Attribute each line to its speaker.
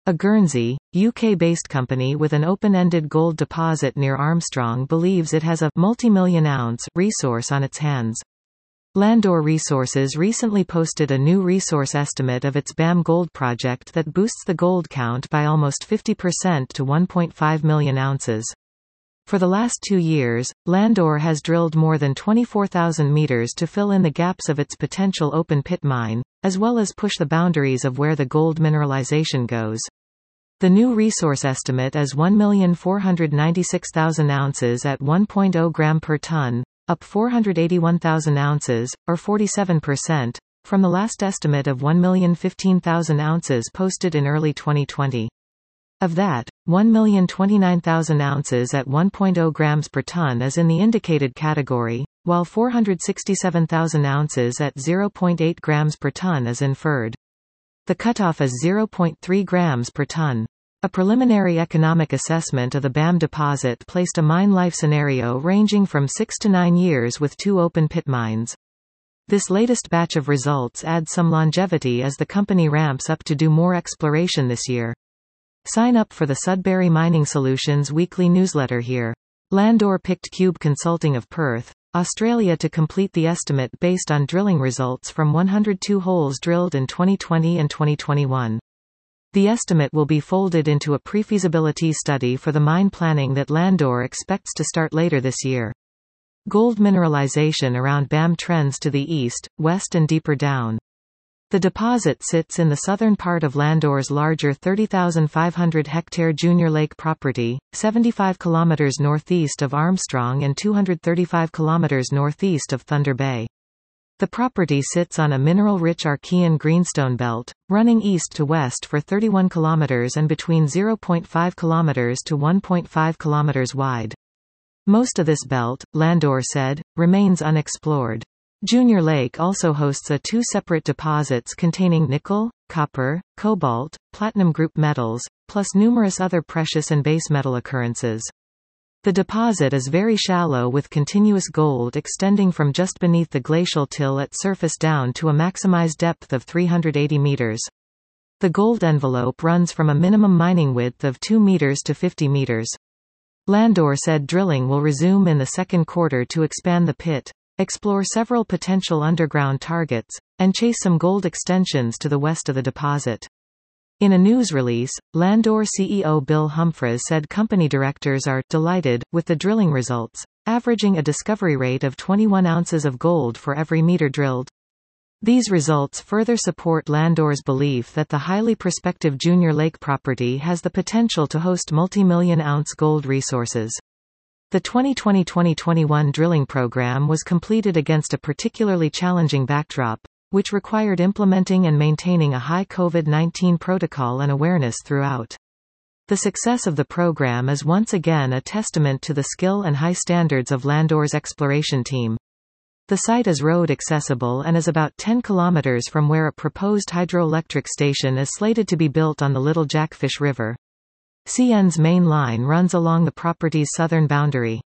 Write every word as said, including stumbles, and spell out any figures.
Speaker 1: A Guernsey, U K-based company with an open-ended gold deposit near Armstrong believes it has a multi-million ounce resource on its hands. Landor Resources recently posted a new resource estimate of its B A M Gold project that boosts the gold count by almost fifty percent to one point five million ounces. For the last two years, Landor has drilled more than twenty-four thousand meters to fill in the gaps of its potential open-pit mine, as well as push the boundaries of where the gold mineralization goes. The new resource estimate is one million four hundred ninety-six thousand ounces at one point zero gram per ton, up four hundred eighty-one thousand ounces, or forty-seven percent, from the last estimate of one million fifteen thousand ounces posted in early twenty twenty. Of that, one million twenty-nine thousand ounces at one point zero grams per ton is in the indicated category, while four hundred sixty-seven thousand ounces at zero point eight grams per ton is inferred. The cutoff is zero point three grams per ton. A preliminary economic assessment of the B A M deposit placed a mine life scenario ranging from six to nine years with two open-pit mines. This latest batch of results adds some longevity as the company ramps up to do more exploration this year. Sign up for the Sudbury Mining Solutions weekly newsletter here. Landor picked Cube Consulting of Perth, Australia to complete the estimate based on drilling results from one hundred two holes drilled in twenty twenty and twenty twenty-one. The estimate will be folded into a pre-feasibility study for the mine planning that Landor expects to start later this year. Gold mineralization around B A M trends to the east, west and deeper down. The deposit sits in the southern part of Landor's larger thirty thousand five hundred hectare Junior Lake property, seventy-five kilometers northeast of Armstrong and two hundred thirty-five kilometers northeast of Thunder Bay. The property sits on a mineral-rich Archean greenstone belt, running east to west for thirty-one kilometers and between zero point five kilometers to one point five kilometers wide. Most of this belt, Landor said, remains unexplored. Junior Lake also hosts a two separate deposits containing nickel, copper, cobalt, platinum group metals, plus numerous other precious and base metal occurrences. The deposit is very shallow with continuous gold extending from just beneath the glacial till at surface down to a maximized depth of three hundred eighty meters. The gold envelope runs from a minimum mining width of two meters to fifty meters. Landor said drilling will resume in the second quarter to expand the pit, explore several potential underground targets, and chase some gold extensions to the west of the deposit. In a news release, Landor C E O Bill Humphreys said company directors are delighted with the drilling results, averaging a discovery rate of twenty-one ounces of gold for every meter drilled. These results further support Landor's belief that the highly prospective Junior Lake property has the potential to host multi-million ounce gold resources. The twenty twenty to twenty twenty-one drilling program was completed against a particularly challenging backdrop, which required implementing and maintaining a high COVID nineteen protocol and awareness throughout. The success of the program is once again a testament to the skill and high standards of Landor's exploration team. The site is road accessible and is about ten kilometers from where a proposed hydroelectric station is slated to be built on the Little Jackfish River. C N's main line runs along the property's southern boundary.